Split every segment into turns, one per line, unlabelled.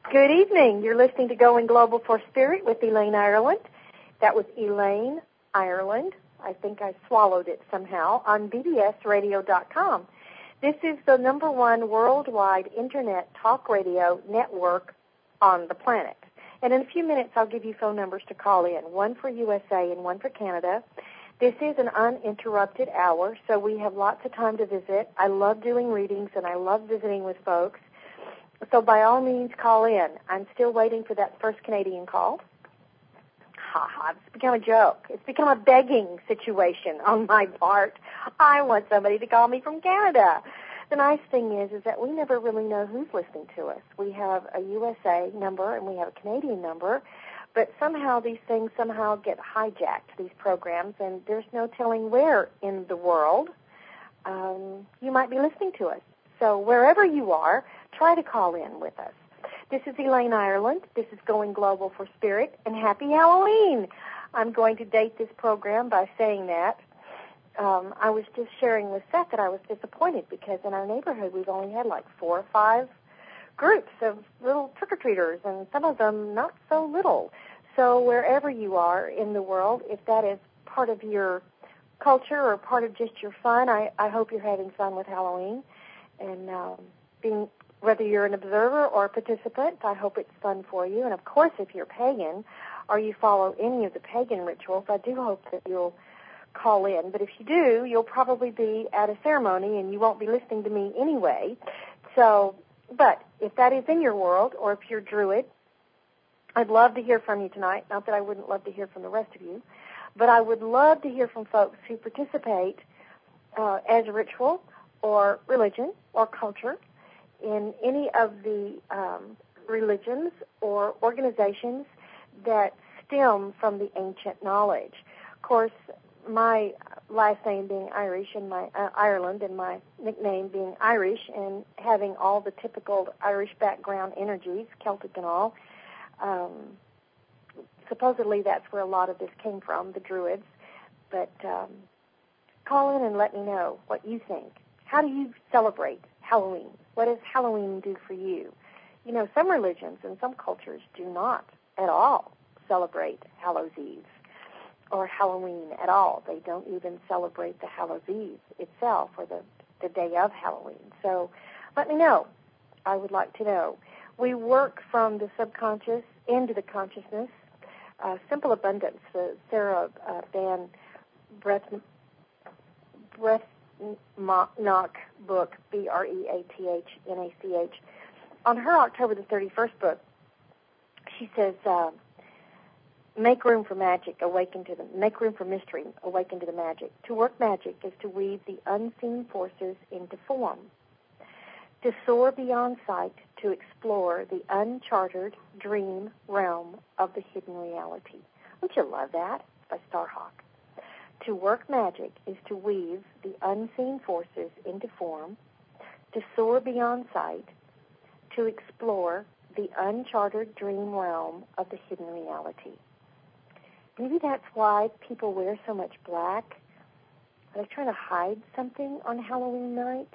Good evening. You're listening to Going Global for Spirit with Elaine Ireland. That was Elaine Ireland. I think I swallowed it somehow on bbsradio.com. This is the #1 worldwide Internet talk radio network on the planet. And in a few minutes, I'll give you phone numbers to call in, one for USA and one for Canada. This is an uninterrupted hour, so we have lots of time to visit. I love doing readings, and I love visiting with folks. So by all means, call in. I'm still waiting for that first Canadian call. It's become a joke. It's become a begging situation on my part. I want somebody to call me from Canada. The nice thing is that we never really know who's listening to us. We have a USA number and we have a Canadian number, but somehow these things get hijacked, these programs, and there's no telling where in the world you might be listening to us. So wherever you are, try to call in with us. This is Elaine Ireland. This is Going Global for Spirit, and Happy Halloween. I'm going to date this program by saying that. I was just sharing with Seth that I was disappointed because in our neighborhood we've only had like 4 or 5 groups of little trick-or-treaters, and some of them not so little. So wherever you are in the world, if that is part of your culture or part of just your fun, I hope you're having fun with Halloween. And whether you're an observer or a participant, I hope it's fun for you. And, of course, if you're pagan or you follow any of the pagan rituals, I do hope that you'll call in. But if you do, you'll probably be at a ceremony and you won't be listening to me anyway. So, but if that is in your world or if you're Druid, I'd love to hear from you tonight. Not that I wouldn't love to hear from the rest of you, but I would love to hear from folks who participate as a ritual or religion or culture in any of the religions or organizations that stem from the ancient knowledge. Of course, my last name being Irish and my Ireland and my nickname being Irish and having all the typical Irish background energies, Celtic and all, supposedly that's where a lot of this came from, the Druids. But call in and let me know what you think. How do you celebrate Halloween? What does Halloween do for you? You know, some religions and some cultures do not at all celebrate Hallows Eve or Halloween at all. They don't even celebrate the Hallows Eve itself or the day of Halloween. So let me know. I would like to know. We work from the subconscious into the consciousness. Simple Abundance, Sarah Van Breathnach book, Breathnach. On her October the 31st book, she says, make room for magic, make room for mystery, awaken to the magic. To work magic is to weave the unseen forces into form. To soar beyond sight, to explore the uncharted dream realm of the hidden reality. Don't you love that? By Starhawk. To work magic is to weave the unseen forces into form, to soar beyond sight, to explore the uncharted dream realm of the hidden reality. Maybe that's why people wear so much black. Are they trying to hide something on Halloween night?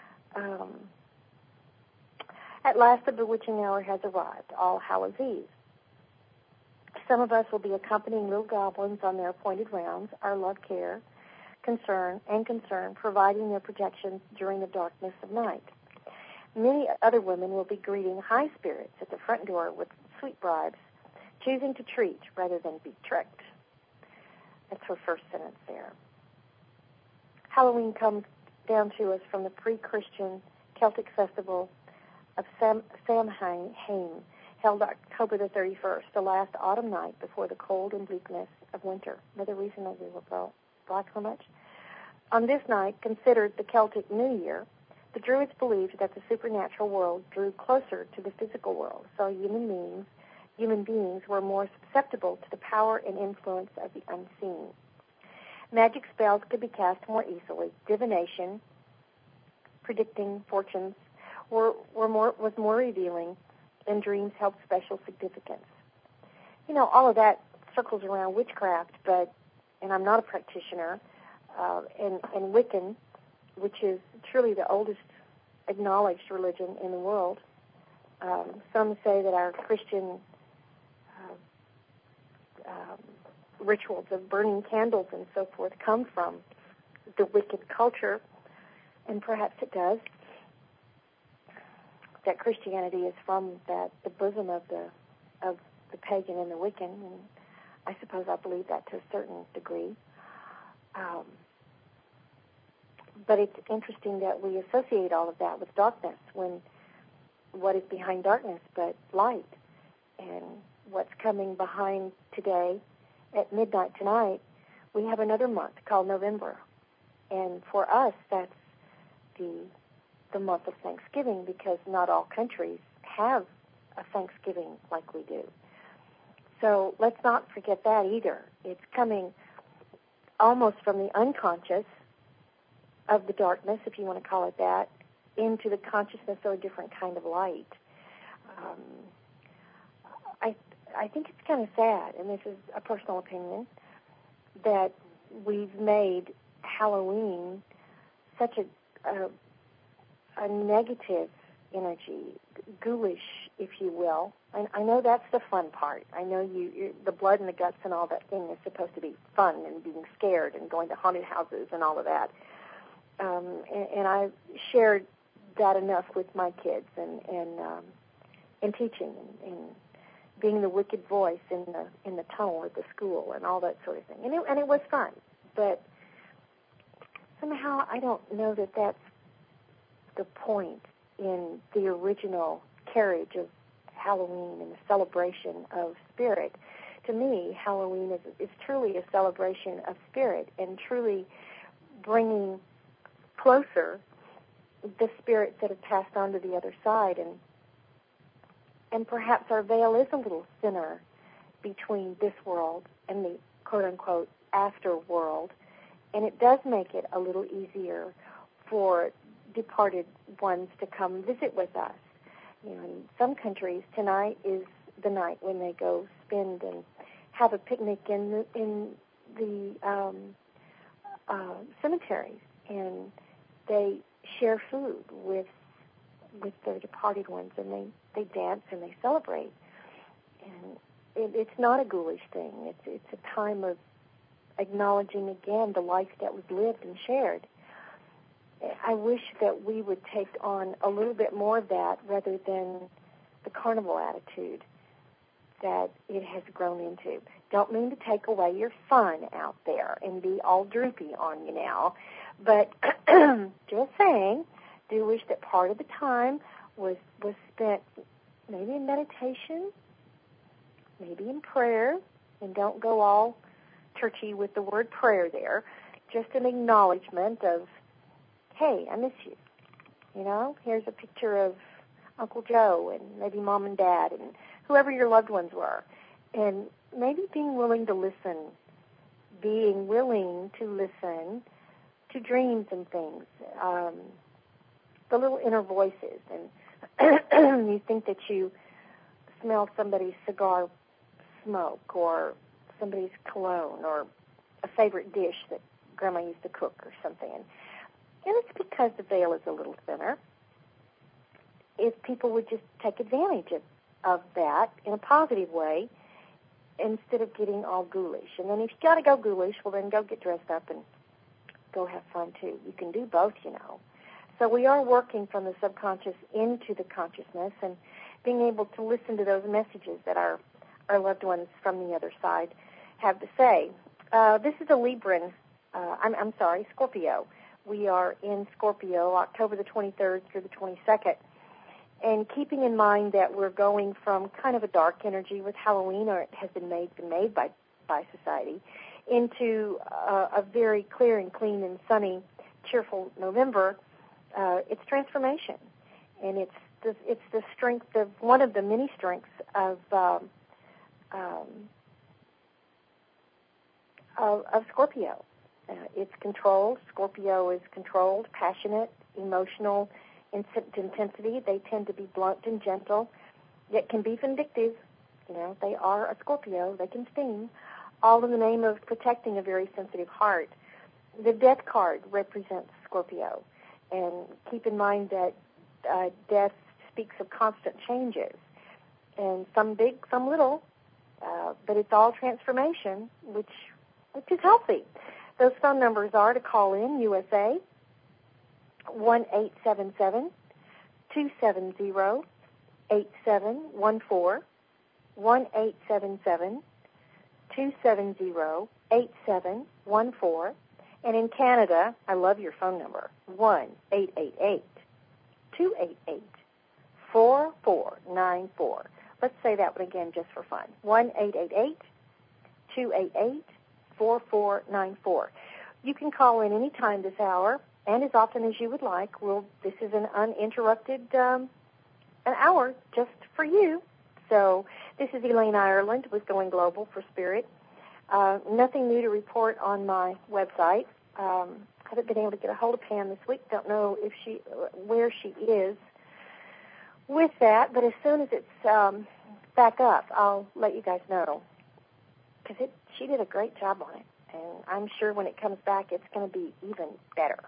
At last, the bewitching hour has arrived, All Hallows Eve. Some of us will be accompanying little goblins on their appointed rounds, our love, care, concern, providing their protections during the darkness of night. Many other women will be greeting high spirits at the front door with sweet bribes, choosing to treat rather than be tricked. That's her first sentence there. Halloween comes down to us from the pre-Christian Celtic festival of Samhain, held October the 31st, the last autumn night before the cold and bleakness of winter. Another reason that we were black so much. On this night, considered the Celtic New Year, the Druids believed that the supernatural world drew closer to the physical world, so human beings were more susceptible to the power and influence of the unseen. Magic spells could be cast more easily. Divination, predicting fortunes, was more revealing, and dreams held special significance. You know, all of that circles around witchcraft, and I'm not a practitioner, and Wiccan, which is truly the oldest acknowledged religion in the world, Some say that our Christian rituals of burning candles and so forth come from the wicked culture, and perhaps it does. That Christianity is from the bosom of the pagan and the Wiccan, and I suppose I believe that to a certain degree. But it's interesting that we associate all of that with darkness, when what is behind darkness but light? And what's coming behind today at midnight tonight, we have another month called November. And for us, that's the month of Thanksgiving, because not all countries have a Thanksgiving like we do. So let's not forget that either. It's coming almost from the unconscious of the darkness, if you want to call it that, into the consciousness of a different kind of light. I think it's kind of sad, and this is a personal opinion, that we've made Halloween such a negative energy, ghoulish, if you will. I know that's the fun part. I know the blood and the guts and all that thing is supposed to be fun and being scared and going to haunted houses and all of that. And I've shared that enough with my kids and teaching and being the wicked voice in the tunnel at the school and all that sort of thing. And it was fun, but somehow I don't know that that's the point in the original carriage of Halloween and the celebration of spirit. To me, Halloween is truly a celebration of spirit and truly bringing closer the spirits that have passed on to the other side, and perhaps our veil is a little thinner between this world and the quote-unquote after world, and it does make it a little easier for departed ones to come visit with us. You know, in some countries, tonight is the night when they go spend and have a picnic in the cemeteries, and they share food with their departed ones, and they dance and they celebrate. And it's not a ghoulish thing. It's a time of acknowledging again the life that was lived and shared. I wish that we would take on a little bit more of that rather than the carnival attitude that it has grown into. Don't mean to take away your fun out there and be all droopy on you now, but just saying, do wish that part of the time was spent maybe in meditation, maybe in prayer, and don't go all churchy with the word prayer there, just an acknowledgement of, hey, I miss you. You know, here's a picture of Uncle Joe and maybe Mom and Dad and whoever your loved ones were. And maybe being willing to listen to dreams and things, the little inner voices. And you think that you smell somebody's cigar smoke or somebody's cologne or a favorite dish that Grandma used to cook or something. And it's because the veil is a little thinner. If people would just take advantage of that in a positive way instead of getting all ghoulish. And then if you got to go ghoulish, well, then go get dressed up and go have fun, too. You can do both, you know. So we are working from the subconscious into the consciousness and being able to listen to those messages that our loved ones from the other side have to say. This is a Libran, Scorpio. We are in Scorpio, October the 23rd through the 22nd. And keeping in mind that we're going from kind of a dark energy with Halloween, or it has been made by society, into a very clear and clean and sunny, cheerful November, it's transformation. And it's the strength of one of the many strengths of Scorpio. It's controlled. Scorpio is controlled, passionate, emotional, intensity. They tend to be blunt and gentle, yet can be vindictive. You know, they are a Scorpio. They can sting, all in the name of protecting a very sensitive heart. The Death card represents Scorpio. And keep in mind that death speaks of constant changes, and some big, some little, but it's all transformation, which is healthy. Those phone numbers are to call in, USA, 1-877-270-8714, 1-877-270-8714, and in Canada, I love your phone number, 1-888-288-4494. Let's say that one again just for fun, 1-888-288-4494. You can call in any time this hour and as often as you would like. This is an uninterrupted an hour just for you. So this is Elaine Ireland with Going Global for Spirit. Nothing new to report on my website. Haven't been able to get a hold of Pam this week. Don't know where she is with that, but as soon as it's back up, I'll let you guys know, because she did a great job on it, and I'm sure when it comes back, it's going to be even better.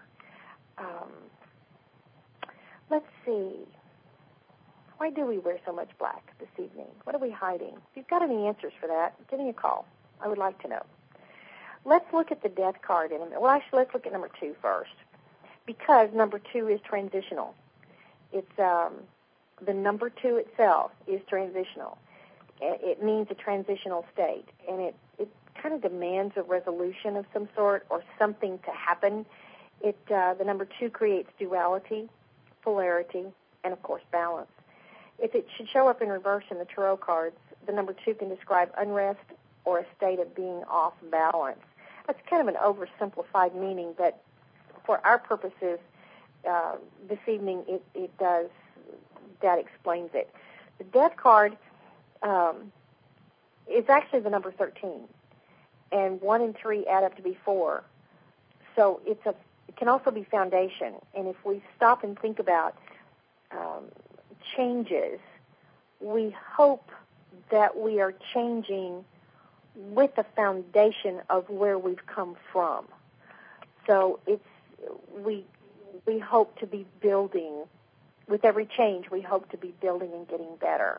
Let's see. Why do we wear so much black this evening? What are we hiding? If you've got any answers for that, give me a call. I would like to know. Let's look at the death card in a minute. Well, actually, let's look at number 2 first, because number 2 is transitional. It's the number 2 itself is transitional. It means a transitional state, and it kind of demands a resolution of some sort or something to happen. The number 2 creates duality, polarity, and, of course, balance. If it should show up in reverse in the tarot cards, the number 2 can describe unrest or a state of being off balance. That's kind of an oversimplified meaning, but for our purposes this evening, it does. That explains it. The death card is actually the number 13, and 1 and 3 add up to be 4. So it can also be foundation. And if we stop and think about changes, we hope that we are changing with the foundation of where we've come from. So we hope to be building. With every change, we hope to be building and getting better.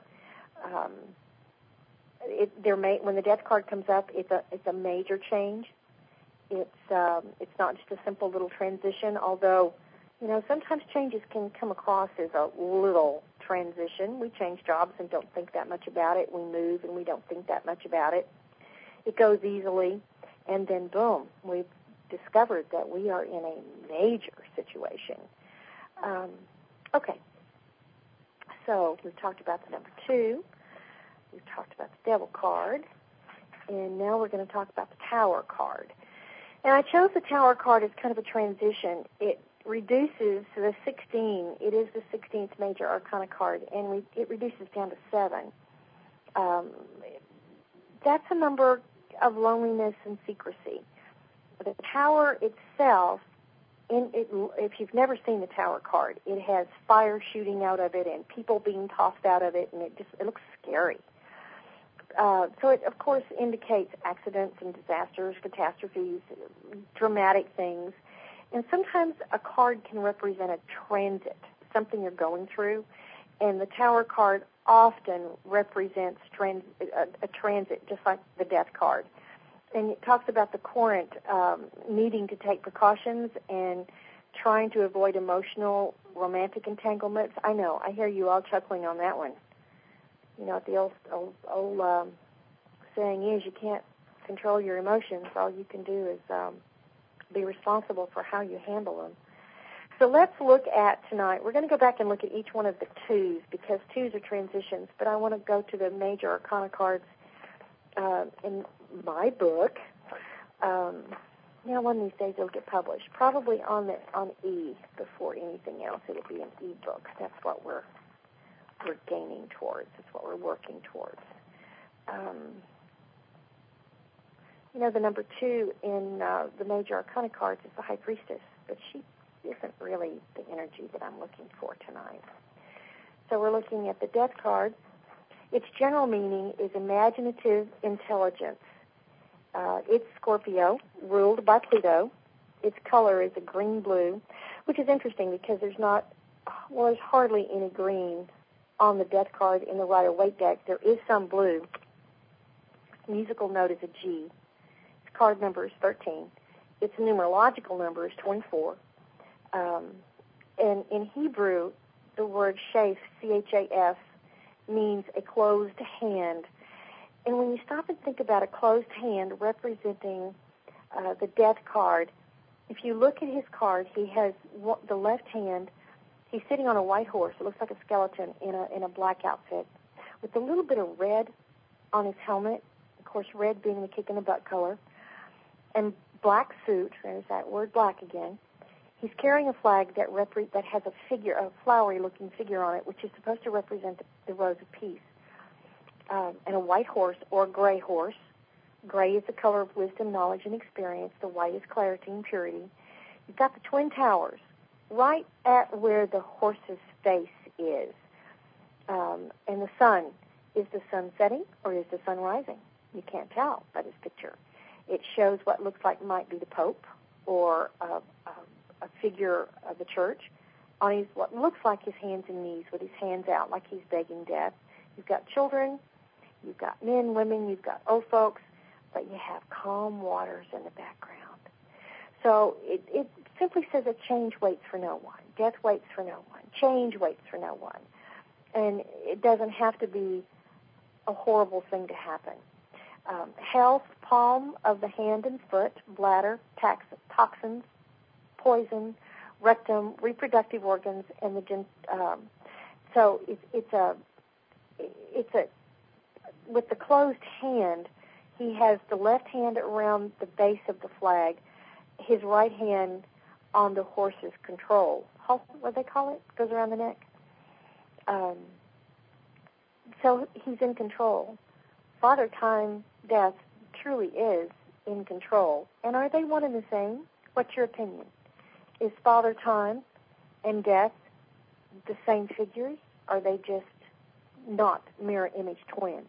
When the death card comes up, it's a major change. It's not just a simple little transition, although sometimes changes can come across as a little transition. We change jobs and don't think that much about it. We move and we don't think that much about it. It goes easily, and then boom, we've discovered that we are in a major situation. Okay, so we've talked about the number 2. We've talked about the Devil card, and now we're going to talk about the Tower card. And I chose the Tower card as kind of a transition. It reduces to the 16. It is the 16th major arcana card, and it reduces down to 7. That's a number of loneliness and secrecy. The Tower itself, if you've never seen the Tower card, it has fire shooting out of it and people being tossed out of it, and it looks scary. So it, of course, indicates accidents and disasters, catastrophes, dramatic things. And sometimes a card can represent a transit, something you're going through, and the Tower card often represents a transit, just like the Death card. And it talks about the querent needing to take precautions and trying to avoid emotional, romantic entanglements. I know, I hear you all chuckling on that one. The old saying is you can't control your emotions. All you can do is be responsible for how you handle them. So let's look at tonight. We're going to go back and look at each one of the 2s, because 2s are transitions, but I want to go to the major arcana cards in my book. One of these days it'll get published, probably on E before anything else. It'll be an e-book. That's what we're gaining towards. That's what we're working towards. The number 2 in the major arcana cards is the High Priestess, but she isn't really the energy that I'm looking for tonight. So we're looking at the Death card. Its general meaning is imaginative intelligence. It's Scorpio, ruled by Pluto. Its color is a green-blue, which is interesting because there's hardly any green on the death card in the Rider-Waite deck, there is some blue. Musical note is a G. Its card number is 13. Its numerological number is 24. And in Hebrew, the word shaf, C-H-A-F, means a closed hand. And when you stop and think about a closed hand representing the death card, if you look at his card, he has the left hand. He's sitting on a white horse. It looks like a skeleton in a black outfit with a little bit of red on his helmet. Of course, red being the kick in the butt color. And black suit. There's that word black again. He's carrying a flag that has a figure, a flowery-looking figure on it, which is supposed to represent the rose of peace. And a white horse or a gray horse. Gray is the color of wisdom, knowledge, and experience. The white is clarity and purity. You've got the Twin Towers right at where the horse's face is. And the sun. Is the sun setting or is the sun rising? You can't tell by this picture. It shows what looks like might be the Pope or a figure of the church on his what looks like his hands and knees with his hands out like he's begging death. You've got children, you've got men, women, you've got old folks, but you have calm waters in the background. So it simply says that change waits for no one. Death waits for no one. Change waits for no one. And it doesn't have to be a horrible thing to happen. Health, palm of the hand and foot, bladder, toxins, poison, rectum, reproductive organs, and the so it's a with the closed hand, he has the left hand around the base of the flag, his right hand on the horse's control. What they call it? Goes around the neck. So he's in control. Father Time, Death, truly is in control. And are they one and the same? What's your opinion? Is Father Time and Death the same figures? Are they just not mirror image twins?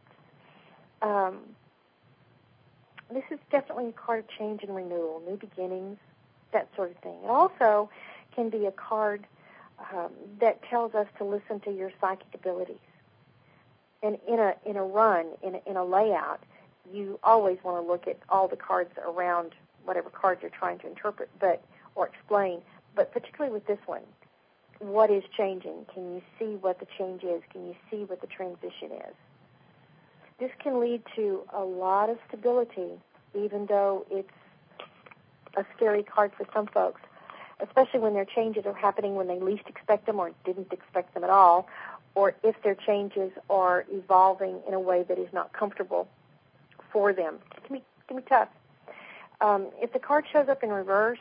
This is definitely a card of change and renewal, new beginnings, that sort of thing. It also can be a card that tells us to listen to your psychic abilities. And in a run, in a layout, you always want to look at all the cards around whatever cards you're trying to interpret, or explain. But particularly with this one, what is changing? Can you see what the change is? Can you see what the transition is? This can lead to a lot of stability, even though it's a scary card for some folks, especially when their changes are happening when they least expect them or didn't expect them at all, or if their changes are evolving in a way that is not comfortable for them. It can be tough. If the card shows up in reverse,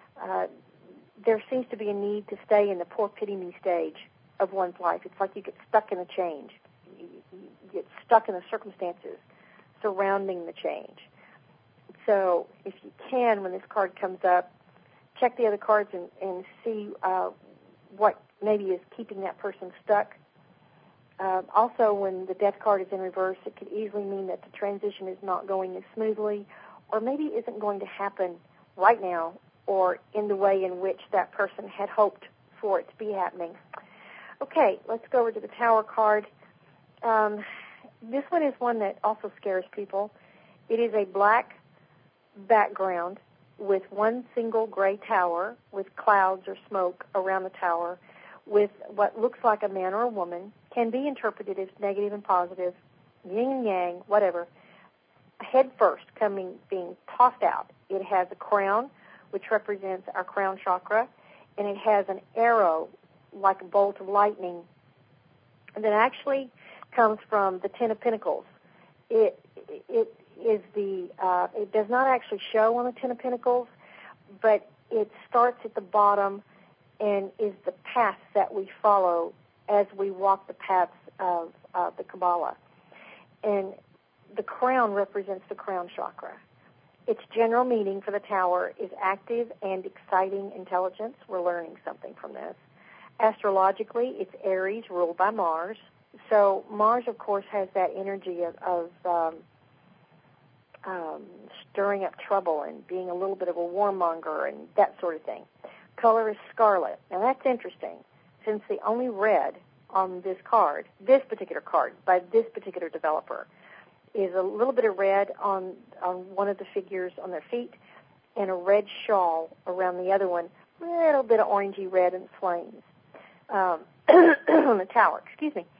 there seems to be a need to stay in the poor pity me stage of one's life. It's like you get stuck in a change. You get stuck in the circumstances surrounding the change. So if you can, when this card comes up, check the other cards and see what maybe is keeping that person stuck. Also, when the death card is in reverse, it could easily mean that the transition is not going as smoothly or maybe isn't going to happen right now or in the way in which that person had hoped for it to be happening. Okay, let's go over to the Tower card. This one is one that also scares people. It is a black background with one single gray tower with clouds or smoke around the tower with what looks like a man or a woman, can be interpreted as negative and positive, yin and yang, whatever, head first being tossed out. It has a crown, which represents our crown chakra, and it has an arrow like a bolt of lightning that actually comes from the Ten of Pentacles. It does not actually show on the Ten of Pentacles, but it starts at the bottom and is the path that we follow as we walk the paths of the Kabbalah. And the crown represents the crown chakra. Its general meaning for the tower is active and exciting intelligence. We're learning something from this. Astrologically, it's Aries, ruled by Mars. So Mars, of course, has that energy of stirring up trouble and being a little bit of a warmonger and that sort of thing. Color is scarlet. Now, that's interesting, since the only red on this particular card by this particular developer, is a little bit of red on one of the figures on their feet and a red shawl around the other one, a little bit of orangey red and flames. On the tower, excuse me.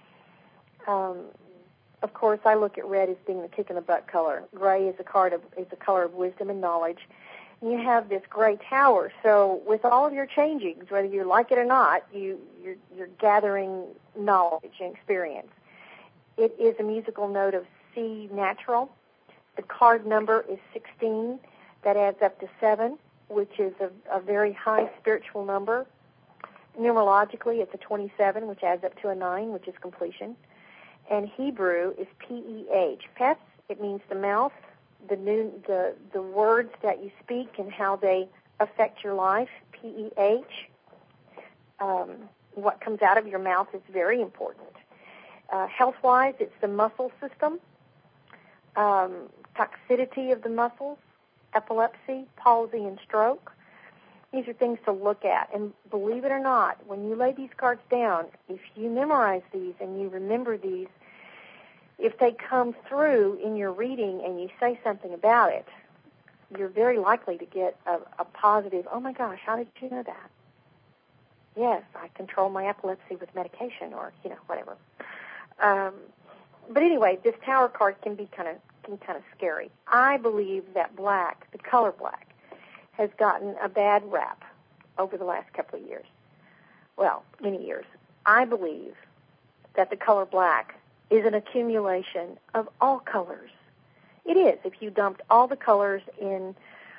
Of course, I look at red as being the kick in the butt color. Gray is the color of wisdom and knowledge. And you have this gray tower. So with all of your changings, whether you like it or not, you're gathering knowledge and experience. It is a musical note of C natural. The card number is 16. That adds up to 7, which is a very high spiritual number. Numerologically, it's a 27, which adds up to a 9, which is completion. And Hebrew is P-E-H. Peth, it means the mouth, the words that you speak and how they affect your life. P-E-H. What comes out of your mouth is very important. Health-wise, it's the muscle system, toxicity of the muscles, epilepsy, palsy, and stroke. These are things to look at. And believe it or not, when you lay these cards down, if you memorize these and you remember these, if they come through in your reading and you say something about it, you're very likely to get a positive, oh my gosh, how did you know that? Yes, I control my epilepsy with medication or, whatever. But anyway, this tower card can be kind of scary. I believe that black, the color black, has gotten a bad rap over the last couple of years. Well, many years. I believe that the color black is an accumulation of all colors. It is. If you dumped all the colors in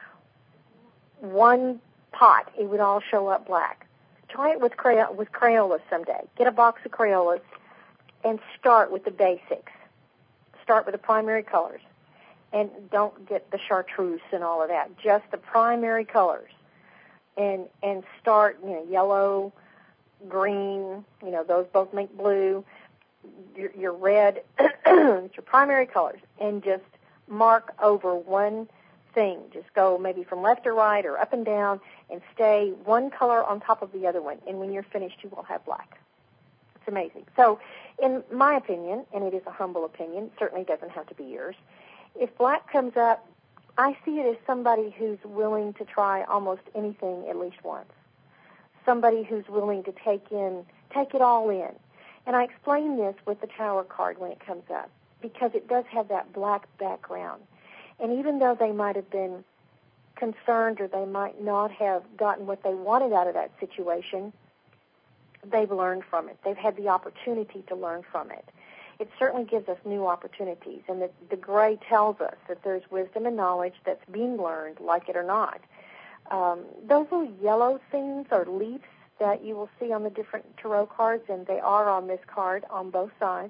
one pot, it would all show up black. Try it with Crayolas someday. Get a box of Crayolas and start with the basics. Start with the primary colors. And don't get the chartreuse and all of that. Just the primary colors. And start, yellow, green, those both make blue. Your red, your primary colors. And just mark over one thing. Just go maybe from left to right or up and down and stay one color on top of the other one. And when you're finished, you will have black. It's amazing. So, in my opinion, and it is a humble opinion, certainly doesn't have to be yours, if black comes up, I see it as somebody who's willing to try almost anything at least once. Somebody who's willing to take it all in. And I explain this with the Tower card when it comes up, because it does have that black background. And even though they might have been concerned or they might not have gotten what they wanted out of that situation, they've learned from it. They've had the opportunity to learn from it. It certainly gives us new opportunities, and the gray tells us that there's wisdom and knowledge that's being learned, like it or not. Those little yellow things are leaves that you will see on the different tarot cards, and they are on this card on both sides.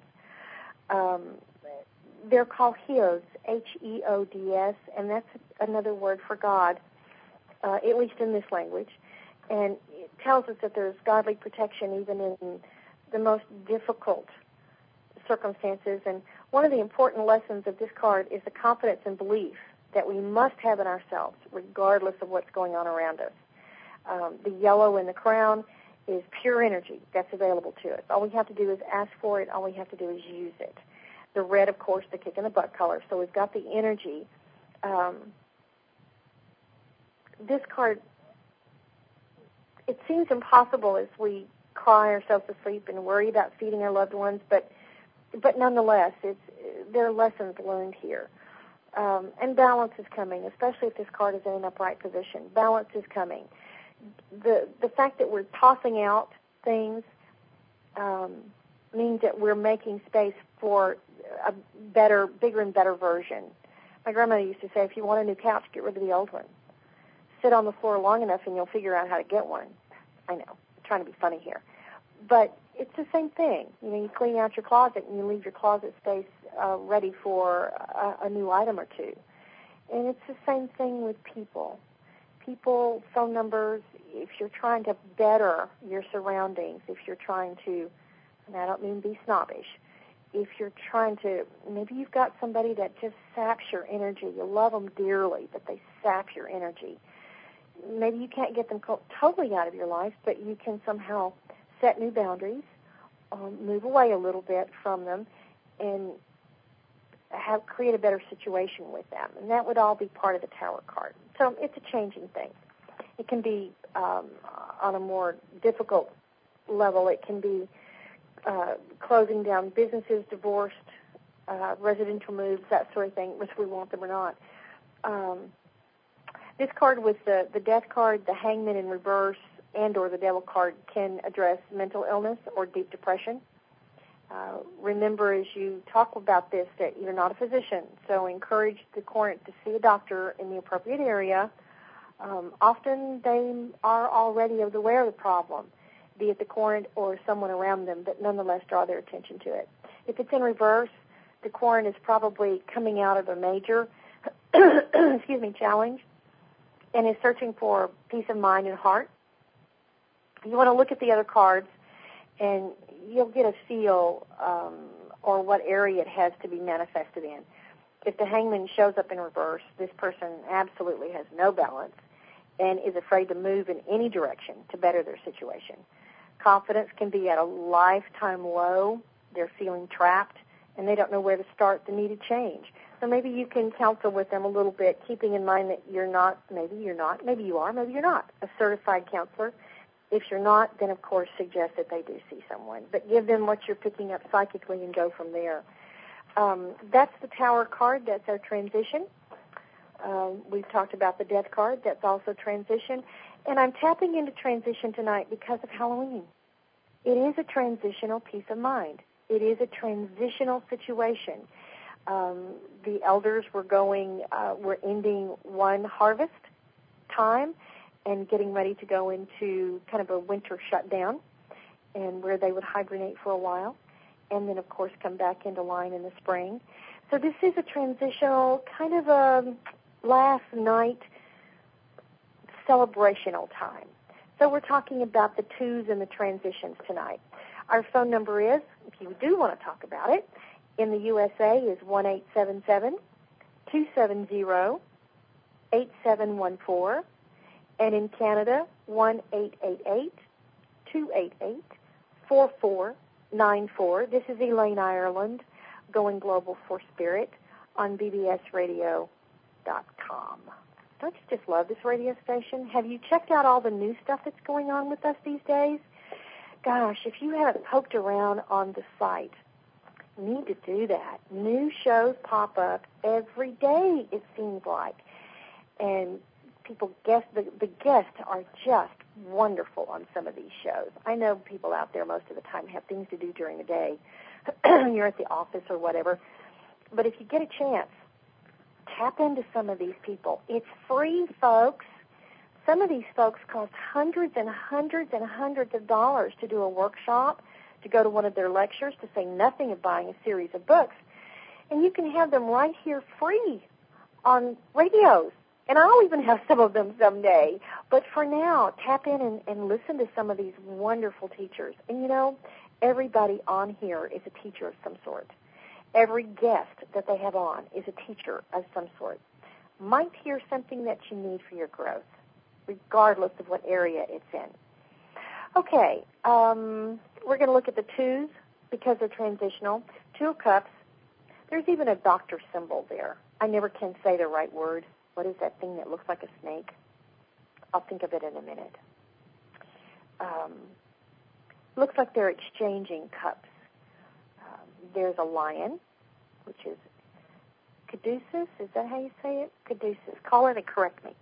They're called Heods, H-E-O-D-S, and that's another word for God, at least in this language. And it tells us that there's godly protection even in the most difficult circumstances. And one of the important lessons of this card is the confidence and belief that we must have in ourselves, regardless of what's going on around us. The yellow in the crown is pure energy that's available to us. All we have to do is ask for it. All we have to do is use it. The red, of course, the kick in the butt color. So we've got the energy. This card, it seems impossible as we cry ourselves to sleep and worry about feeding our loved ones, but nonetheless, there are lessons learned here. And balance is coming, especially if this card is in an upright position. Balance is coming. The fact that we're tossing out things means that we're making space for a better, bigger and better version. My grandmother used to say, if you want a new couch, get rid of the old one. Sit on the floor long enough and you'll figure out how to get one. I know, I'm trying to be funny here. But it's the same thing. You clean out your closet and you leave your closet space ready for a new item or two. And it's the same thing with people. People, phone numbers, if you're trying to better your surroundings, if you're trying to, and I don't mean be snobbish, if you're trying to, maybe you've got somebody that just saps your energy. You love them dearly, but they sap your energy. Maybe you can't get them totally out of your life, but you can somehow set new boundaries move away a little bit from them and create a better situation with them. And that would all be part of the Tower card. So it's a changing thing. It can be on a more difficult level. It can be closing down businesses, divorced, residential moves, that sort of thing, whether we want them or not. This card with the Death card, the Hangman in reverse, and or the Devil card can address mental illness or deep depression. Remember, as you talk about this, that you're not a physician, so encourage the client to see a doctor in the appropriate area. Often they are already aware of the problem, be it the client or someone around them, but nonetheless draw their attention to it. If it's in reverse, the client is probably coming out of a major challenge and is searching for peace of mind and heart. You want to look at the other cards, and you'll get a feel or what area it has to be manifested in. If the Hangman shows up in reverse, this person absolutely has no balance and is afraid to move in any direction to better their situation. Confidence can be at a lifetime low. They're feeling trapped, and they don't know where to start the needed change. So maybe you can counsel with them a little bit, keeping in mind that you're not, maybe you are, maybe you're not a certified counselor. If you're not, then of course suggest that they do see someone. But give them what you're picking up psychically and go from there. That's the Tower card. That's our transition. We've talked about the Death card. That's also transition. And I'm tapping into transition tonight because of Halloween. It is a transitional peace of mind. It is a transitional situation. The elders were ending one harvest time and getting ready to go into kind of a winter shutdown, and where they would hibernate for a while, and then, of course, come back into line in the spring. So this is a transitional, kind of a last night celebrational time. So we're talking about the twos and the transitions tonight. Our phone number is, if you do want to talk about it, in the USA is 1-877-270-8714, and in Canada, 1-888-288-4494. This is Elaine Ireland, going global for spirit on bbsradio.com. Don't you just love this radio station? Have you checked out all the new stuff that's going on with us these days? Gosh, if you haven't poked around on the site, you need to do that. New shows pop up every day, it seems like. And the guests are just wonderful on some of these shows. I know people out there most of the time have things to do during the day. You're at the office or whatever. But if you get a chance, tap into some of these people. It's free, folks. Some of these folks cost hundreds and hundreds and hundreds of dollars to do a workshop, to go to one of their lectures, to say nothing of buying a series of books. And you can have them right here free on radios. And I'll even have some of them someday. But for now, tap in and listen to some of these wonderful teachers. And, you know, everybody on here is a teacher of some sort. Every guest that they have on is a teacher of some sort. Might hear something that you need for your growth, regardless of what area it's in. Okay, we're going to look at the twos because they're transitional. Two of Cups. There's even a doctor symbol there. I never can say the right word. What is that thing that looks like a snake? I'll think of it in a minute. Looks like they're exchanging cups. There's a lion, which is caduceus. Is that how you say it? Caduceus. Call it and correct me.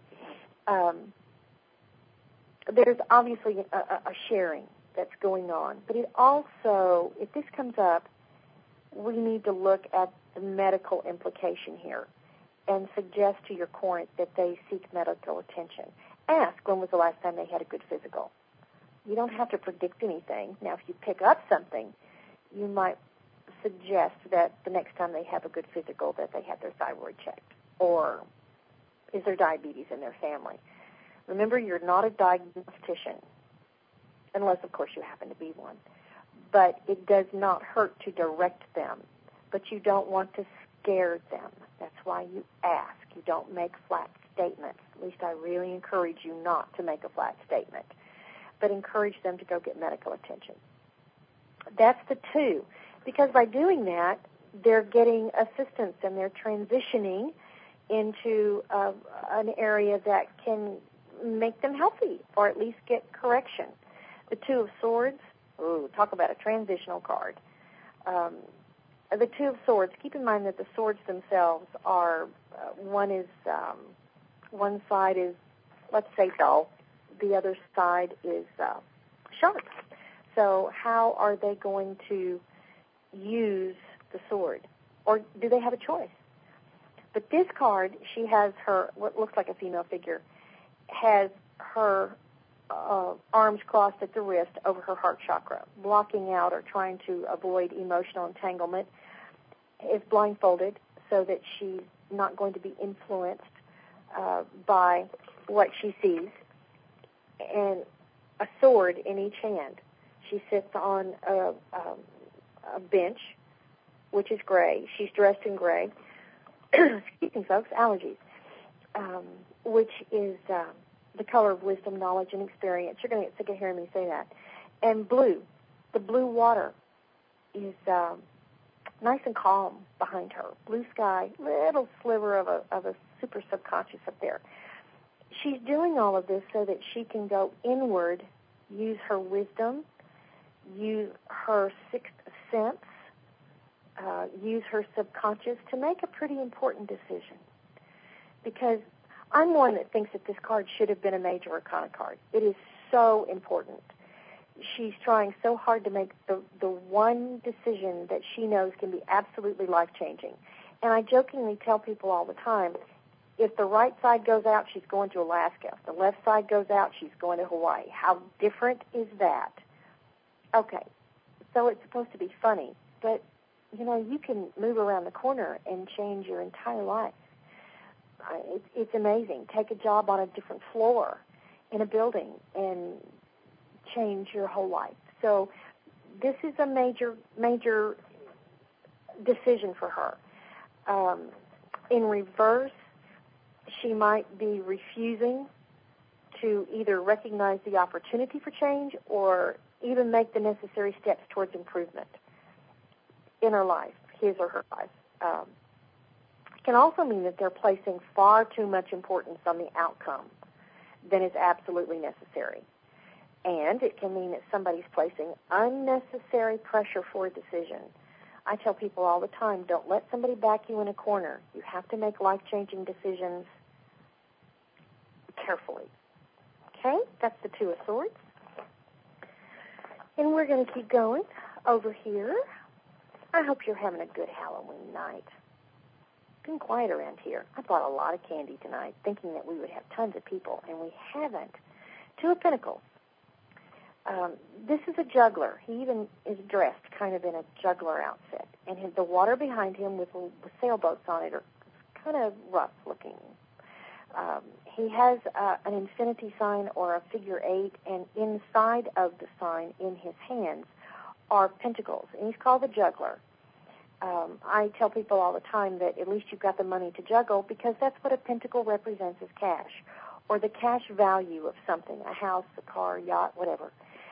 There's obviously a sharing that's going on. But it also, if this comes up, we need to look at the medical implication here and suggest to your client that they seek medical attention. Ask when was the last time they had a good physical. You don't have to predict anything. Now, if you pick up something, you might suggest that the next time they have a good physical that they have their thyroid checked. Or is there diabetes in their family? Remember, you're not a diagnostician, unless, of course, you happen to be one. But it does not hurt to direct them. But you don't want to scare them. That's why you ask. You don't make flat statements. At least I really encourage you not to make a flat statement. But encourage them to go get medical attention. That's the two. Because by doing that, they're getting assistance and they're transitioning into an area that can make them healthy or at least get correction. The Two of Swords, ooh, talk about a transitional card. The Two of Swords, keep in mind that the swords themselves are, one side is, let's say, dull. The other side is sharp. So how are they going to use the sword? Or do they have a choice? But this card, she has her, what looks like a female figure, has her arms crossed at the wrist over her heart chakra, blocking out or trying to avoid emotional entanglement, is blindfolded so that she's not going to be influenced by what she sees, and a sword in each hand. She sits on a bench, which is gray. She's dressed in gray. Excuse me, folks, allergies, which is the color of wisdom, knowledge, and experience. You're going to get sick of hearing me say that. And blue, the blue water is nice and calm behind her. Blue sky, little sliver of a super subconscious up there. She's doing all of this so that she can go inward, use her wisdom, use her sixth sense, use her subconscious to make a pretty important decision. Because I'm one that thinks that this card should have been a major arcana card. It is so important. She's trying so hard to make the one decision that she knows can be absolutely life-changing. And I jokingly tell people all the time, if the right side goes out, she's going to Alaska. If the left side goes out, she's going to Hawaii. How different is that? Okay, so it's supposed to be funny, but, you know, you can move around the corner and change your entire life. It's amazing. Take a job on a different floor in a building and change your whole life. So this is a major, major decision for her. In reverse, she might be refusing to either recognize the opportunity for change or even make the necessary steps towards improvement in her life, his or her life. It can also mean that they're placing far too much importance on the outcome than is absolutely necessary. And it can mean that somebody's placing unnecessary pressure for a decision. I tell people all the time, don't let somebody back you in a corner. You have to make life-changing decisions carefully. Okay? That's the Two of Swords. And we're going to keep going over here. I hope you're having a good Halloween night. It's been quiet around here. I bought a lot of candy tonight, thinking that we would have tons of people, and we haven't. Two of Pentacles. This is a juggler. He even is dressed kind of in a juggler outfit, and the water behind him with sailboats on it are kind of rough looking. He has an infinity sign or a figure 8, and inside of the sign in his hands are pentacles, and he's called the juggler. I tell people all the time that at least you've got the money to juggle, because that's what a pentacle represents, as cash, or the cash value of something, a house, a car, a yacht, whatever.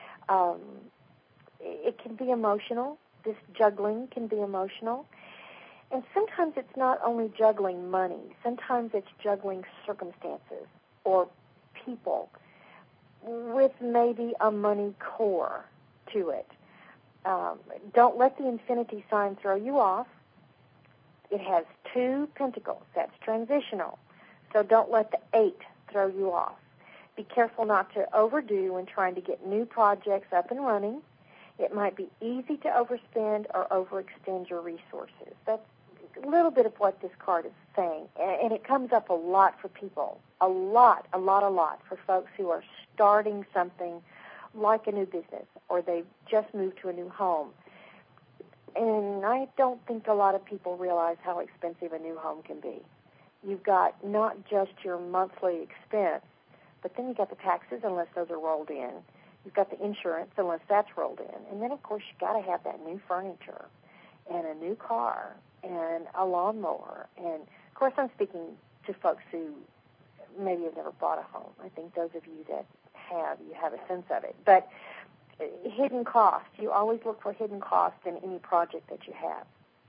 It can be emotional. This juggling can be emotional. And sometimes it's not only juggling money. Sometimes it's juggling circumstances or people with maybe a money core to it. Don't let the infinity sign throw you off. It has 2 pentacles. That's transitional. So don't let the 8 throw you off. Be careful not to overdo when trying to get new projects up and running. It might be easy to overspend or overextend your resources. That's a little bit of what this card is saying. And it comes up a lot for people. A lot for folks who are starting something like a new business, or they've just moved to a new home. And I don't think a lot of people realize how expensive a new home can be. You've got not just your monthly expense, but then you've got the taxes, unless those are rolled in. You've got the insurance, unless that's rolled in. And then, of course, you've got to have that new furniture and a new car and a lawnmower. And, of course, I'm speaking to folks who maybe have never bought a home. I think those of you that have, you have a sense of it. But hidden cost. You always look for hidden cost in any project that you have.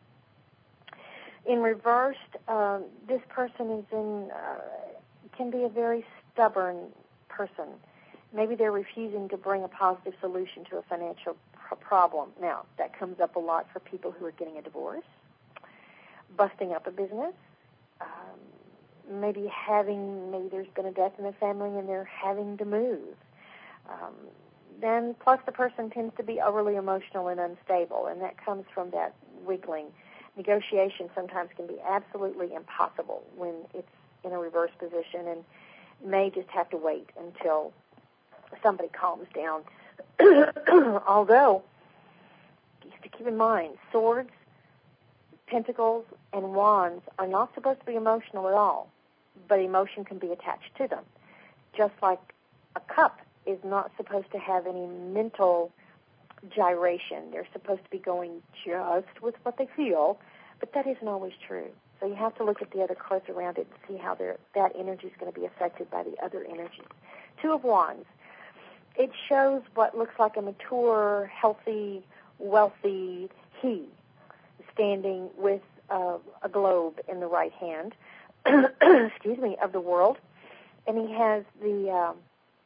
In reversed, this person can be a very stubborn person. Maybe they're refusing to bring a positive solution to a financial problem. Now, that comes up a lot for people who are getting a divorce, busting up a business, maybe there's been a death in the family and they're having to move. Then, plus the person tends to be overly emotional and unstable, and that comes from that wiggling. Negotiation sometimes can be absolutely impossible when it's in a reverse position, and may just have to wait until somebody calms down. Although, you have to keep in mind, swords, pentacles, and wands are not supposed to be emotional at all, but emotion can be attached to them. Just like a cup is not supposed to have any mental gyration. They're supposed to be going just with what they feel, but that isn't always true. So you have to look at the other cards around it and see how that energy is going to be affected by the other energies. Two of Wands. It shows what looks like a mature, healthy, wealthy he standing with a globe in the right hand, excuse me, of the world. And he has the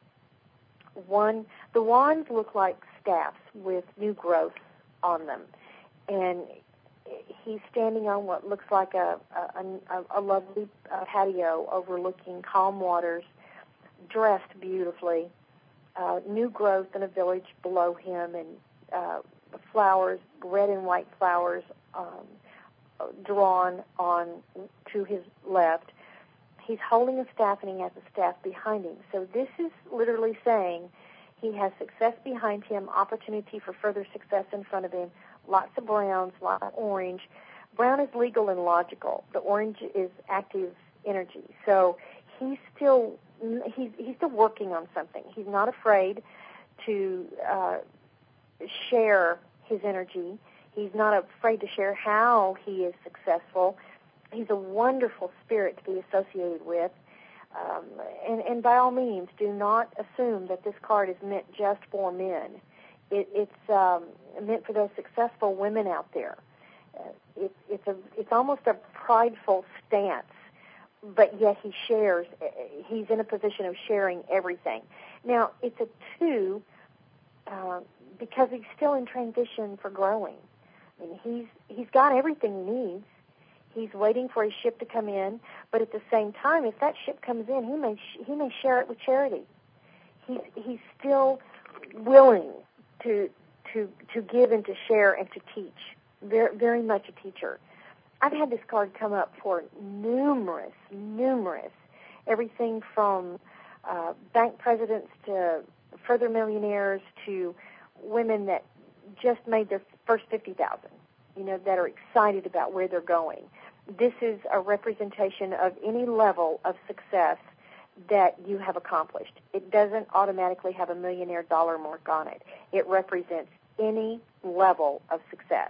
wands look like staffs with new growth on them. And he's standing on what looks like a lovely patio overlooking calm waters, dressed beautifully, new growth in a village below him, and flowers, red and white flowers, drawn on to his left. He's holding a staff, and he has a staff behind him. So this is literally saying he has success behind him, opportunity for further success in front of him, lots of browns, lots of orange. Brown is legal and logical. The orange is active energy. So he's still working on something. He's not afraid to share his energy. He's not afraid to share how he is successful. He's a wonderful spirit to be associated with. And by all means, do not assume that this card is meant just for men. It's meant for those successful women out there. It's almost a prideful stance, but yet he shares. He's in a position of sharing everything. Now, it's a 2 because he's still in transition for growing. I mean, he's got everything he needs. He's waiting for his ship to come in, but at the same time, if that ship comes in, he may share it with charity. He's still willing to give and to share and to teach. Very, very much a teacher. I've had this card come up for numerous, everything from bank presidents to further millionaires to women that just made their first $50,000, that are excited about where they're going. This is a representation of any level of success that you have accomplished. It doesn't automatically have a millionaire dollar mark on it. It represents any level of success.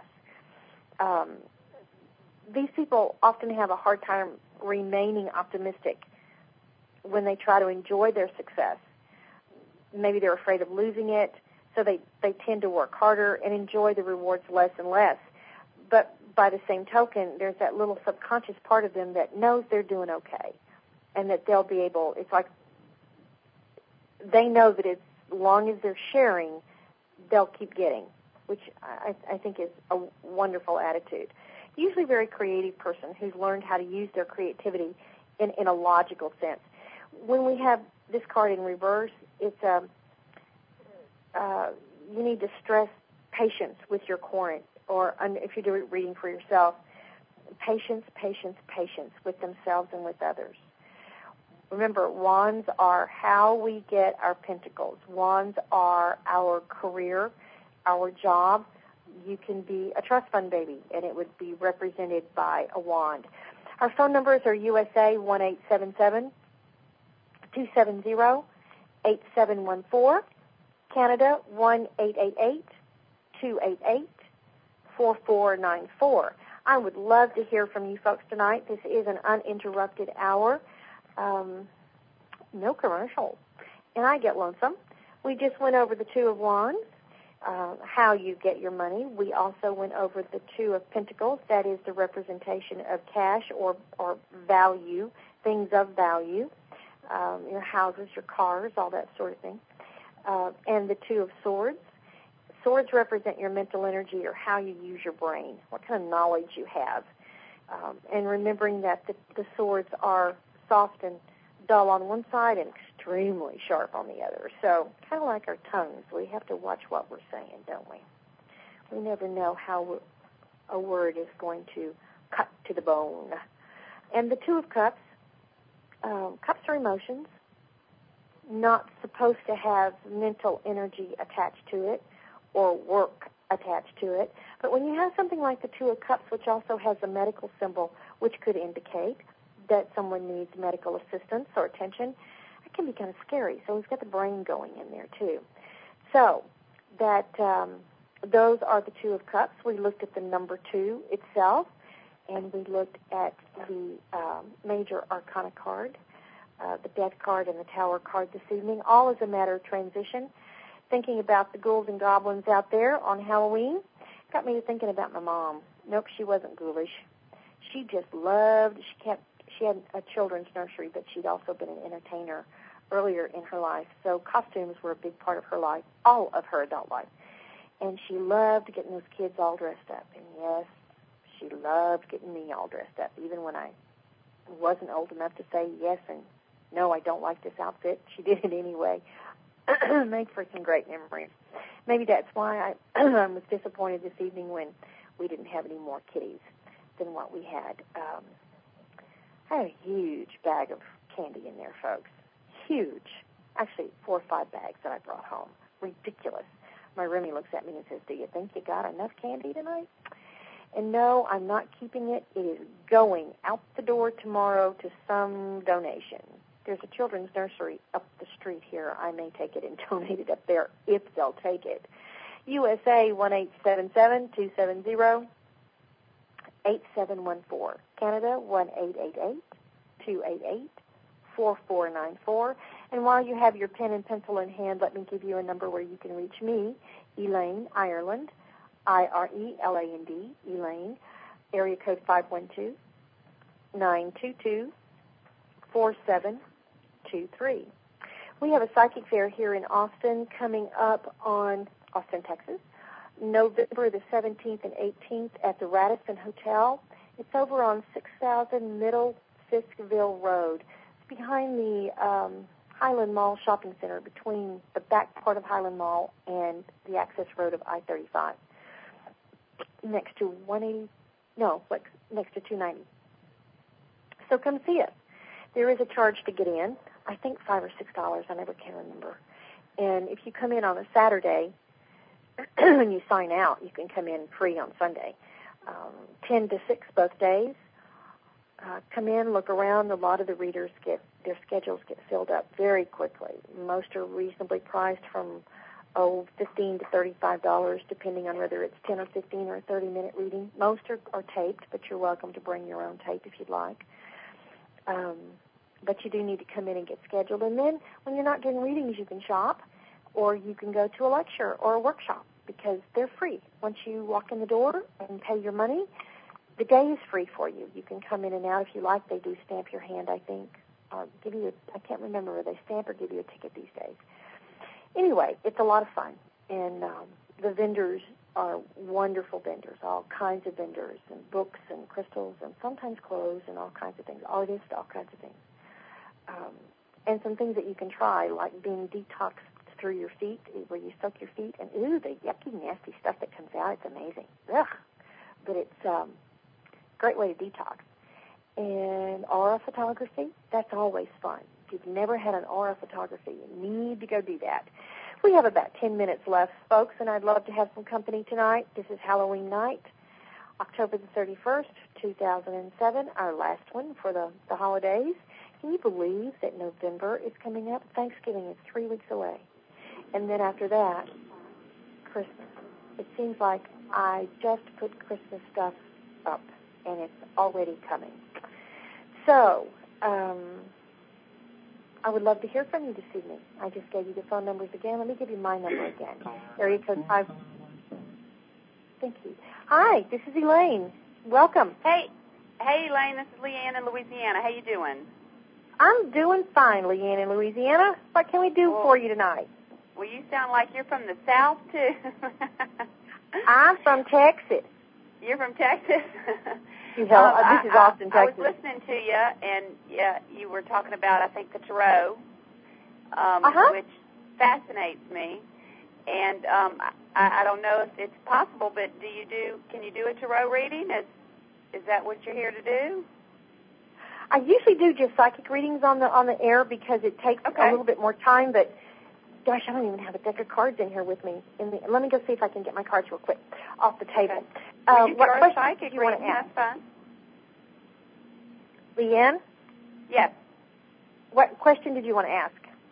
These people often have a hard time remaining optimistic when they try to enjoy their success. Maybe they're afraid of losing it, so they tend to work harder and enjoy the rewards less and less. But by the same token, there's that little subconscious part of them that knows they're doing okay and that they'll be able, it's like they know that as long as they're sharing, they'll keep getting, which I think is a wonderful attitude. Usually a very creative person who's learned how to use their creativity in a logical sense. When we have this card in reverse, it's you need to stress patience with your current, or if you do a reading for yourself, patience with themselves and with others. Remember, wands are how we get our pentacles. Wands are our career, our job. You can be a trust fund baby, and it would be represented by a wand. Our phone numbers are USA 1-877-270-8714, Canada 1-888-288-4494. I would love to hear from you folks tonight. This is an uninterrupted hour. No commercials. And I get lonesome. We just went over the 2 of Wands, how you get your money. We also went over the Two of Pentacles. That is the representation of cash or value, things of value, your houses, your cars, all that sort of thing. And the Two of Swords. Swords represent your mental energy or how you use your brain, what kind of knowledge you have. And remembering that the swords are soft and dull on one side and extremely sharp on the other. So kind of like our tongues, we have to watch what we're saying, don't we? We never know how a word is going to cut to the bone. And the Two of Cups, cups are emotions, not supposed to have mental energy attached to it or work attached to it. But when you have something like the Two of Cups, which also has a medical symbol, which could indicate that someone needs medical assistance or attention, it can be kind of scary. So we've got the brain going in there, too. So that those are the Two of Cups. We looked at the number 2 itself, and we looked at the Major Arcana card, the Death card, and the Tower card this evening, all as a matter of transition. Thinking about the ghouls and goblins out there on Halloween got me thinking about my mom. Nope, she wasn't ghoulish. She just loved, she had a children's nursery, but she'd also been an entertainer earlier in her life. So costumes were a big part of her life, all of her adult life. And she loved getting those kids all dressed up. And yes, she loved getting me all dressed up, even when I wasn't old enough to say yes and no, I don't like this outfit. She did it anyway. Made for some great memories. Maybe that's why I was disappointed this evening when we didn't have any more kitties than what we had. I had a huge bag of candy in there, folks. Huge. Actually, 4 or 5 bags that I brought home. Ridiculous. My roomie looks at me and says, "Do you think you got enough candy tonight?" And no, I'm not keeping it. It is going out the door tomorrow to some donation. There's a children's nursery up the street here. I may take it and donate it up there if they'll take it. USA 1-877-270-8714. Canada 1-888-288-4494. And while you have your pen and pencil in hand, let me give you a number where you can reach me, Elaine Ireland, I-R-E-L-A-N-D, Elaine, area code 512-922-4723. We have a psychic fair here in Austin coming up on Austin, Texas, November the 17th and 18th at the Radisson Hotel. It's over on 6000 Middle Fiskville Road. It's behind the Highland Mall Shopping Center, between the back part of Highland Mall and the access road of I-35, next to 290. So come see us. There is a charge to get in. I think $5 or $6. I never can remember. And if you come in on a Saturday and you sign out, you can come in free on Sunday. 10 to 6 both days. Come in, look around. A lot of the readers their schedules get filled up very quickly. Most are reasonably priced from $15 to $35, depending on whether it's 10 or 15 or a 30-minute reading. Most are taped, but you're welcome to bring your own tape if you'd like. But you do need to come in and get scheduled. And then when you're not doing readings, you can shop, or you can go to a lecture or a workshop, because they're free. Once you walk in the door and pay your money, the day is free for you. You can come in and out if you like. They do stamp your hand, I think. I can't remember whether they stamp or give you a ticket these days. Anyway, it's a lot of fun. And the vendors are wonderful vendors, all kinds of vendors, and books and crystals and sometimes clothes and all kinds of things, artists, all kinds of things. And some things that you can try, like being detoxed through your feet, where you soak your feet, and the yucky, nasty stuff that comes out, it's amazing. Ugh. But it's a great way to detox. And aura photography, that's always fun. If you've never had an aura photography, you need to go do that. We have about 10 minutes left, folks, and I'd love to have some company tonight. This is Halloween night, October the 31st, 2007, our last one for the holidays. Can you believe that November is coming up? Thanksgiving is 3 weeks away. And then after that, Christmas. It seems like I just put Christmas stuff up, and it's already coming. So, I would love to hear from you this evening. I just gave you the phone numbers again. Let me give you my number again. Area code 5. Thank you. Hi, this is Elaine. Welcome.
Hey, Elaine. This is Leanne in Louisiana. How you doing?
I'm doing fine, Leanne in Louisiana. What can we do for you tonight?
Well, you sound like you're from the South, too.
I'm from Texas.
You're from Texas?
This is Austin, Texas.
I was listening to you, and you were talking about, I think, the tarot, which fascinates me. And I don't know if it's possible, but can you do a tarot reading? Is that what you're here to do?
I usually do just psychic readings on the air because it takes a little bit more time, but gosh, I don't even have a deck of cards in here with me. Let me go see if I can get my cards real quick off the table.
Okay.
What question
do
you want to ask?
That's fine.
Leanne?
Yes.
What question did you want to ask?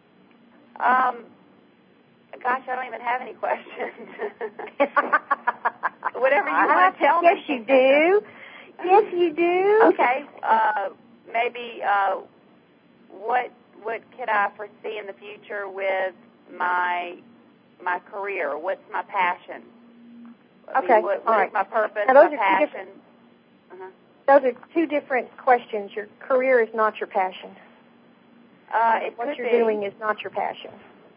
Gosh, I don't even have any questions. Whatever you want to tell me.
Yes, you do. Yes, you do.
Okay. Maybe what could I foresee in the future with my career? What's my passion?
Okay.
What
all right.
is my purpose,
now, those
my
are
passion?
Those are two different questions. Your career is not your passion. What you're doing is not your passion.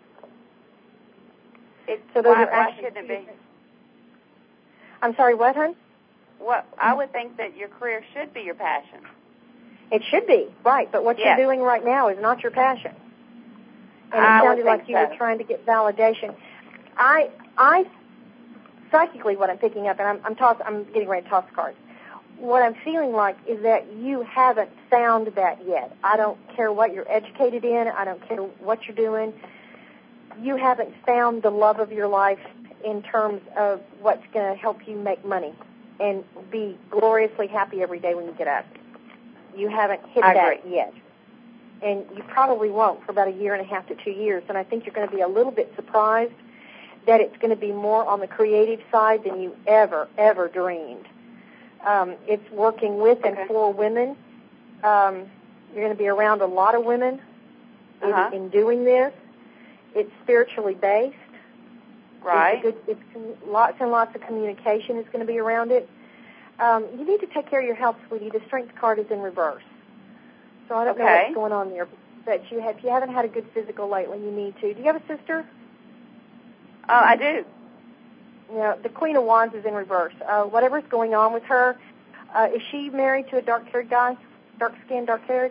So those are
why shouldn't it be?
I'm sorry, what, hon?
I would think that your career should be your passion.
It should be, right, but what you're doing right now is not your passion. And it sounded like you were trying to get validation. I psychically, what I'm picking up, and I'm getting ready to toss the cards. What I'm feeling like is that you haven't found that yet. I don't care what you're educated in. I don't care what you're doing. You haven't found the love of your life in terms of what's going to help you make money and be gloriously happy every day when you get up. You haven't hit that yet. And you probably won't for about 1.5 to 2 years. And I think you're going to be a little bit surprised that it's going to be more on the creative side than you ever dreamed. It's working with and for women. You're going to be around a lot of women in doing this. It's spiritually based.
Right.
It's lots and lots of communication is going to be around it. You need to take care of your health, sweetie. The strength card is in reverse. So I don't know what's going on there. But if you haven't had a good physical lately, you need to. Do you have a sister?
I do.
Yeah, the Queen of Wands is in reverse. Whatever's going on with her, is she married to a dark-haired guy? Dark-skinned, dark-haired?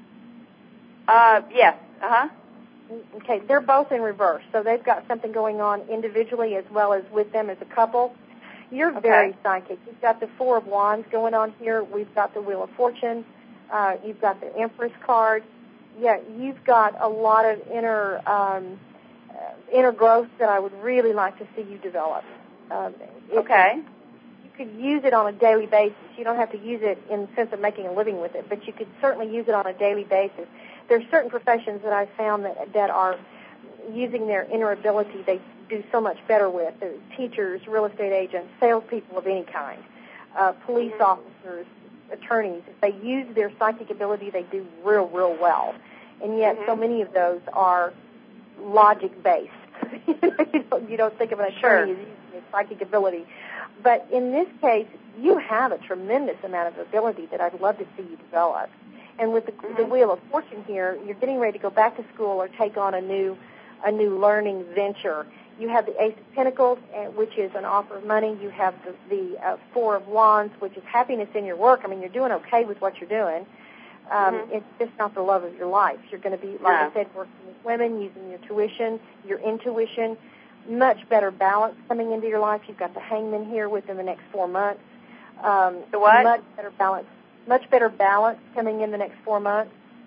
Yes.
Okay, they're both in reverse. So they've got something going on individually as well as with them as a couple. You're very psychic. You've got the Four of Wands going on here. We've got the Wheel of Fortune. You've got the Empress card. Yeah, you've got a lot of inner growth that I would really like to see you develop. You could use it on a daily basis. You don't have to use it in the sense of making a living with it, but you could certainly use it on a daily basis. There's certain professions that I've found that are using their inner ability they do so much better with. They're teachers, real estate agents, salespeople of any kind, police officers, attorneys. If they use their psychic ability, they do real well. And yet so many of those are logic-based. You don't think of an attorney as using his psychic ability. But in this case, you have a tremendous amount of ability that I'd love to see you develop. And with the Wheel of Fortune here, you're getting ready to go back to school or take on a new learning venture. You have the Ace of Pentacles, which is an offer of money. You have the Four of Wands, which is happiness in your work. I mean, you're doing okay with what you're doing. It's just not the love of your life. You're going to be, like I said, working with women, using your intuition, much better balance coming into your life. You've got the Hangman here within the next 4 months.
The what?
Much better balance coming in the next 4 months.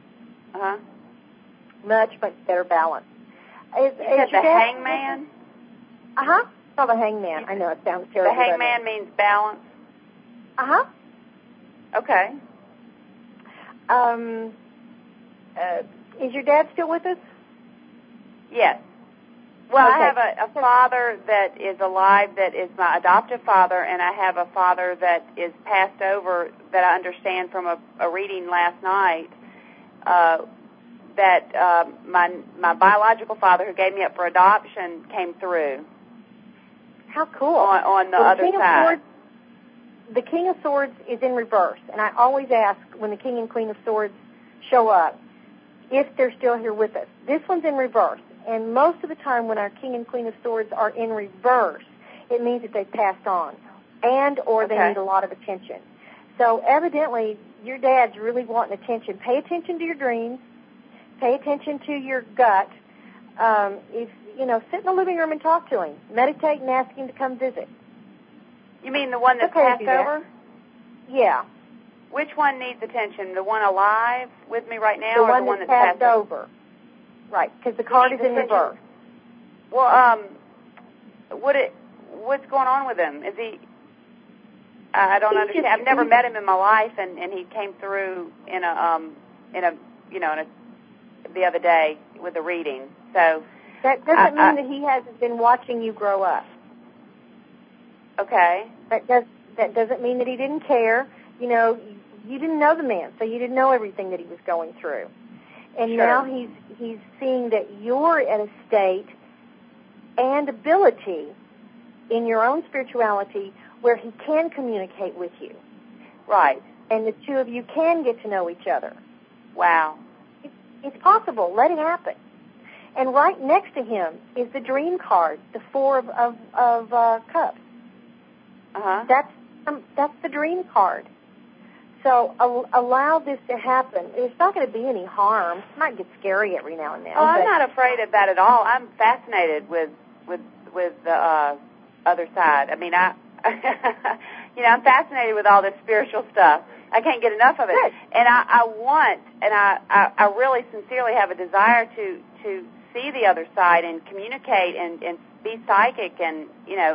Much better balance.
Is the Hangman?
It's called the Hangman. I know it sounds terrible.
The Hangman means balance? Okay.
Is your dad still with us?
Yes. Well, I have a father that is alive that is my adoptive father, and I have a father that is passed over that I understand from a reading last night that my biological father, who gave me up for adoption, came through.
How cool!
On the other side.
The King of Swords is in reverse, and I always ask when the King and Queen of Swords show up if they're still here with us. This one's in reverse, and most of the time when our King and Queen of Swords are in reverse, it means that they've passed on, or they need a lot of attention. So evidently, your dad's really wanting attention. Pay attention to your dreams. Pay attention to your gut. Sit in the living room and talk to him. Meditate and ask him to come visit.
You mean the one that's passed over?
Yeah.
Which one needs attention? The one alive with me right now,
or
the one that's
passed over? Right, because the card is in reverse.
Well, what's going on with him? Is he? I don't understand. I've never met him in my life, and he came through the other day with a reading. So
that doesn't mean that he hasn't been watching you grow up.
Okay.
That doesn't mean that he didn't care. You didn't know the man, so you didn't know everything that he was going through. And now he's seeing that you're at a state and ability in your own spirituality where he can communicate with you.
Right.
And the two of you can get to know each other.
Wow.
It's possible. Let it happen. And right next to him is the dream card, the Four of Cups.
Uh-huh.
That's the dream card. So allow this to happen. There's not going to be any harm. It might get scary every now and then.
Oh, I'm not afraid of that at all. I'm fascinated with the other side. I mean, I'm fascinated with all this spiritual stuff. I can't get enough of it.
Good.
And I really sincerely have a desire to see the other side and communicate and be psychic and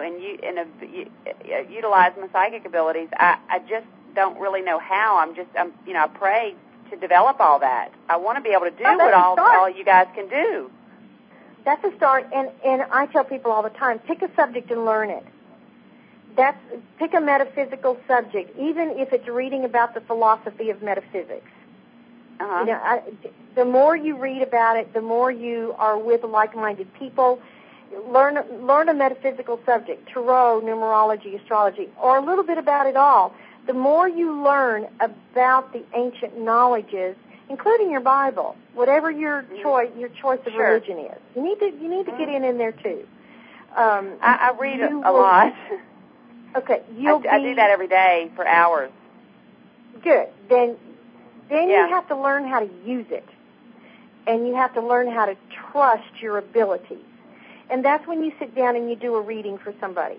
utilize my psychic abilities. I just don't really know how. I pray to develop all that. I want to be able to do what all you guys can do.
That's a start, and I tell people all the time, pick a subject and learn it. Pick a metaphysical subject, even if it's reading about the philosophy of metaphysics.
Uh-huh.
The more you read about it, the more you are with like-minded people. Learn a metaphysical subject, tarot, numerology, astrology, or a little bit about it all. The more you learn about the ancient knowledges, including your Bible, whatever your choice of religion is, you need to get in there too.
I read a lot.
Okay,
I do that every day for hours.
Good. Then you have to learn how to use it, and you have to learn how to trust your abilities. And that's when you sit down and you do a reading for somebody.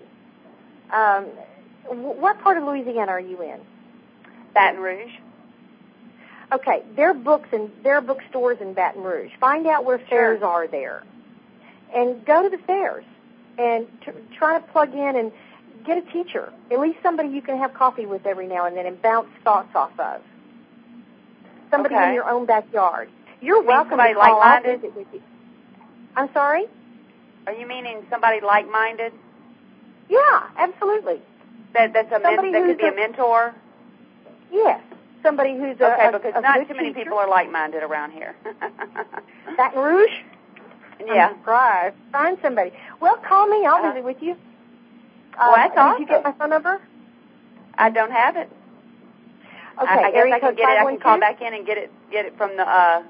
What part of Louisiana are you in?
Baton Rouge.
Okay, there are bookstores in Baton Rouge. Find out where fairs are there, and go to the fairs and try to plug in and get a teacher, at least somebody you can have coffee with every now and then and bounce thoughts off of. Somebody in your own backyard. You're welcome to call. I'll visit with you. I'm sorry?
Are you meaning somebody like-minded?
Yeah, absolutely.
That could be a mentor?
Yes. Somebody who's
because not too many
teacher.
people are like-minded around here.
Baton Rouge?
Yeah.
I'm surprised. Find somebody. Well, call me. I'll visit with you.
Well, that's awesome.
Did you get my phone number?
I don't have it.
Okay.
I guess I can get it. I can call back in and get it from the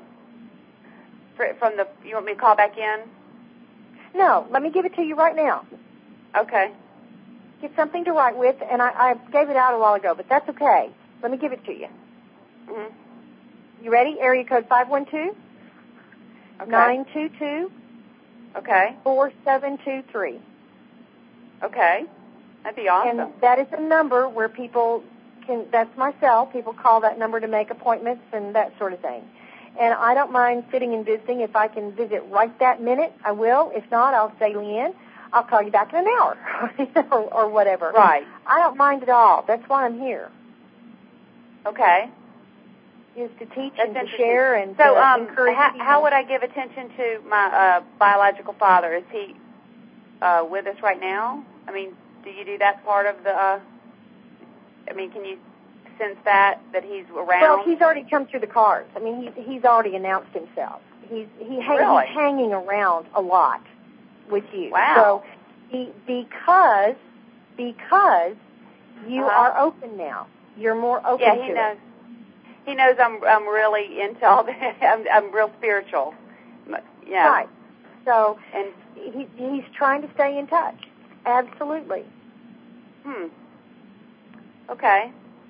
You want me to call back in?
No. Let me give it to you right now.
Okay.
Get something to write with, and I gave it out a while ago, but that's okay. Let me give it to you.
Mm-hmm.
You ready? Area code 512.
Okay.
922.
Okay.
4723.
Okay. That'd be awesome.
And that is a number where people that's my cell. People call that number to make appointments and that sort of thing. And I don't mind sitting and visiting. If I can visit right that minute, I will. If not, I'll say, Leanne, I'll call you back in an hour or whatever.
Right.
I don't mind at all. That's why I'm here.
Okay.
Is to teach and to share and
so,
to encourage people.
How would I give attention to my biological father? Is he with us right now? I mean, do you do that part of the? Can you sense that he's around?
Well, he's already come through the cards. I mean, he's already announced himself. He's hanging around a lot with you.
Wow.
So because you are open now. You're more open to it.
Yeah, he knows I'm really into all that. I'm real spiritual. Yeah.
Right. So and he's trying to stay in touch. Absolutely.
Okay.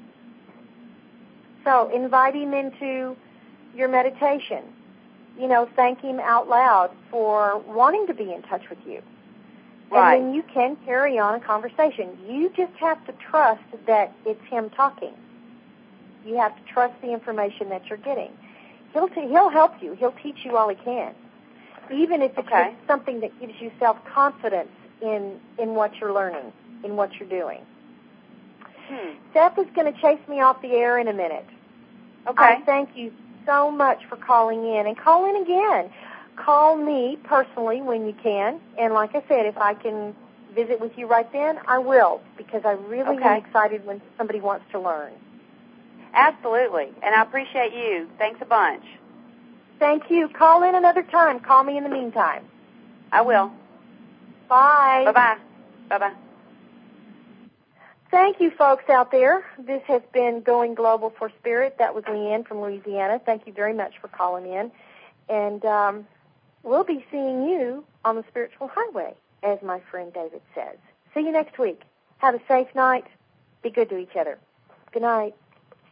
So invite him into your meditation. You know, thank him out loud for wanting to be in touch with you.
Right.
And then you can carry on a conversation. You just have to trust that it's him talking. You have to trust the information that you're getting. He'll help you. He'll teach you all he can, even if it's just something that gives you self-confidence in what you're learning, in what you're doing. Seth is going to chase me off the air in a minute.
Okay.
I thank you so much for calling in, and call in again. Call me personally when you can, and like I said, if I can visit with you right then, I will, because I really am excited when somebody wants to learn.
Absolutely, and I appreciate you. Thanks a bunch.
Thank you. Call in another time. Call me in the meantime.
I will.
Bye.
Bye-bye. Bye-bye.
Thank you, folks out there. This has been Going Global for Spirit. That was Leanne from Louisiana. Thank you very much for calling in. And we'll be seeing you on the spiritual highway, as my friend David says. See you next week. Have a safe night. Be good to each other. Good night.